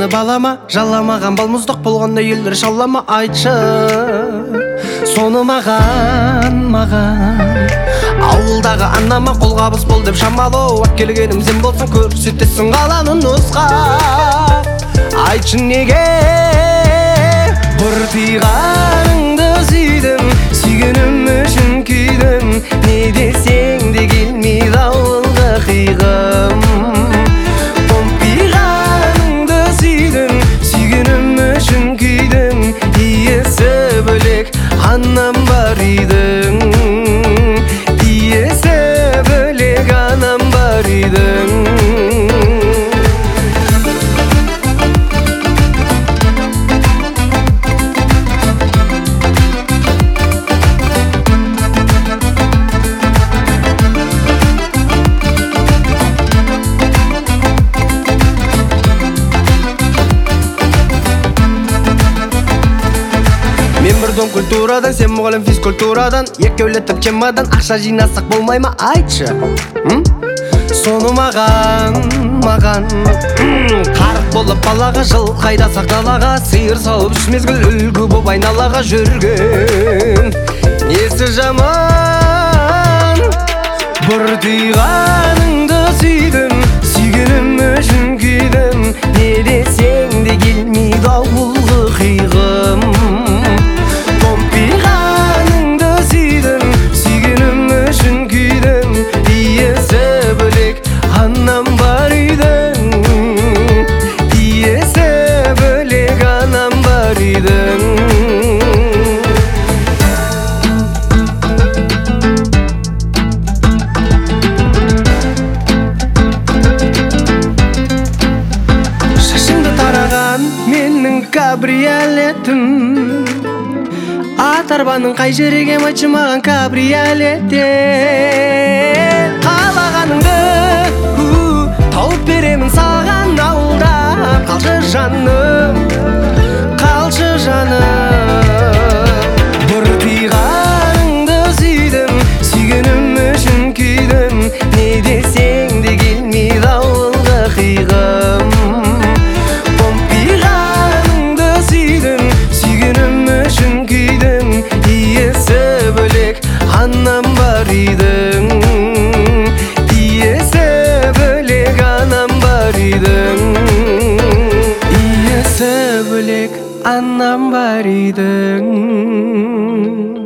мені балама, жаламаған балмұздақ болғанда елдер шаллама. Айтшы соны маған ауылдағы анама қолғабыс бол деп шамалы келгенім сен болсаң көрсетесің қаланы нұсқа. Айтшы неге бұртиғаныңды сүйдім, сүйгенім үшін күйдім, не десең де келмейді ауылға қиғым. Томпиғаныңды сүйдім, сүйгенім үшін күйдім, иесі бөлек анам бар үйдің, иесі бөлек анам бар үйдің. Мен бір дом культурадан, сен мұғалім физкультурадан, екеулетіп кемадан ақша жинасақ болмай ма? Айтшы соны маған қарық болып балаға, жыл қайдасақ далаға, сиыр салып үш мезгіл үлгі боп айналаға жүрген несі жаман. Бұртиғаныңды сүйдім, сүйгенім үшін күйдім, не десең де келмейді ауылғы қиғым. Томпиғаныңды сүйдім, сүйгенім үшін күйдім, иесі бөлек анам бар үйдің, иесі бөлек анам бар үйдің. Менің кабриолетім, ат-арбаның қай жерге айтшы маған кабриолетте. Қалағаныңды тауып беремін саған ауылда. Қалшы жаным, қалшы жаным. Бұртиғаныңды сүйдім, сүйгенім үшін күйдім, не десең де келмейді ауылға қиғым. Анам бар үйдің, иесі бөлек анам бар үйдің, иесі бөлек анам бар үйдің.